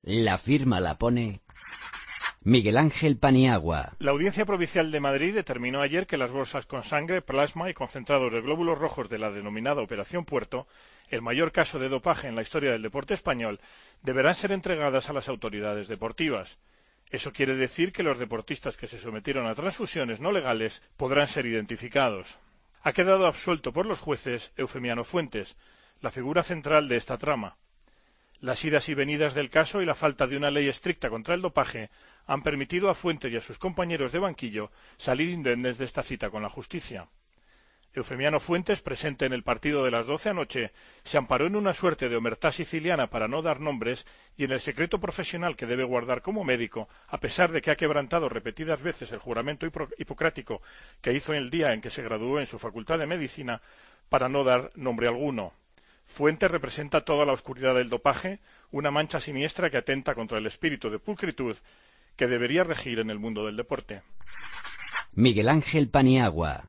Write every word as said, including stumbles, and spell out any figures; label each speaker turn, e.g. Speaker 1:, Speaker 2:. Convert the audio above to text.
Speaker 1: La firma la pone Miguel Ángel Paniagua.
Speaker 2: La Audiencia Provincial de Madrid determinó ayer que las bolsas con sangre, plasma y concentrados de glóbulos rojos de la denominada Operación Puerto, el mayor caso de dopaje en la historia del deporte español, deberán ser entregadas a las autoridades deportivas. Eso quiere decir que los deportistas que se sometieron a transfusiones no legales podrán ser identificados. Ha quedado absuelto por los jueces Eufemiano Fuentes, la figura central de esta trama. Las idas y venidas del caso y la falta de una ley estricta contra el dopaje han permitido a Fuentes y a sus compañeros de banquillo salir indemnes de esta cita con la justicia. Eufemiano Fuentes, presente en el partido de las doce anoche, se amparó en una suerte de omertá siciliana para no dar nombres y en el secreto profesional que debe guardar como médico, a pesar de que ha quebrantado repetidas veces el juramento hipocrático que hizo en el día en que se graduó en su facultad de medicina, para no dar nombre alguno. Fuentes representa toda la oscuridad del dopaje, una mancha siniestra que atenta contra el espíritu de pulcritud que debería regir en el mundo del deporte.
Speaker 1: Miguel Ángel Paniagua.